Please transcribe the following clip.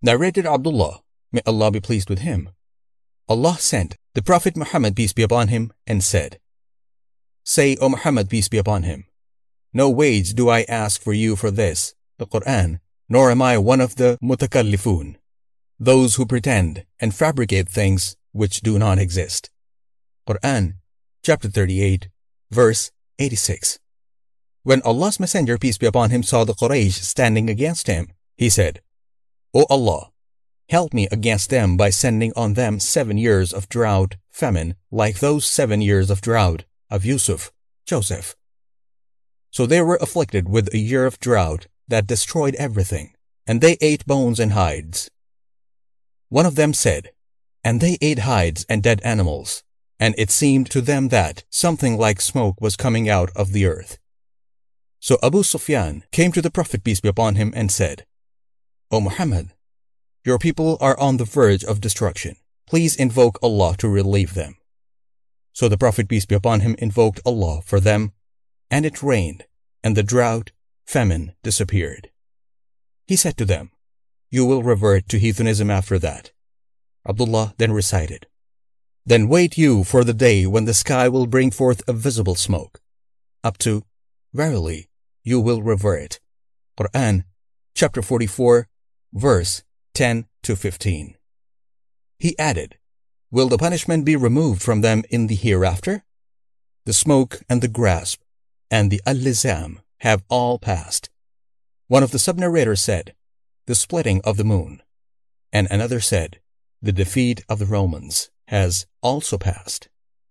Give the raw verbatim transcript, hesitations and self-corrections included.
Narrated Abdullah, may Allah be pleased with him, Allah sent the Prophet Muhammad, peace be upon him, and said, Say, O Muhammad, peace be upon him, no wage do I ask for you for this, the Quran, nor am I one of the mutakallifun, those who pretend and fabricate things which do not exist. Quran, chapter thirty-eight, verse eighty-six. When Allah's Messenger, peace be upon him, saw the Quraysh standing against him, he said, O Allah, help me against them by sending on them seven years of drought, famine, like those seven years of drought of Yusuf, Joseph. So they were afflicted with a year of drought that destroyed everything, and they ate bones and hides. One of them said, And they ate hides and dead animals, and it seemed to them that something like smoke was coming out of the earth. So Abu Sufyan came to the Prophet, peace be upon him, and said, O Muhammad, your people are on the verge of destruction. Please invoke Allah to relieve them. So the Prophet, peace be upon him, invoked Allah for them, and it rained, and the drought, famine disappeared. He said to them, You will revert to heathenism after that. Abdullah then recited, Then wait you for the day when the sky will bring forth a visible smoke, up to, Verily, you will revert. Quran, chapter forty-four, verse ten to fifteen. He added, Will the punishment be removed from them in the hereafter? The smoke and the grasp and the al-lizam have all passed. One of the sub-narrators said, The splitting of the moon, and another said, The defeat of the Romans has also passed.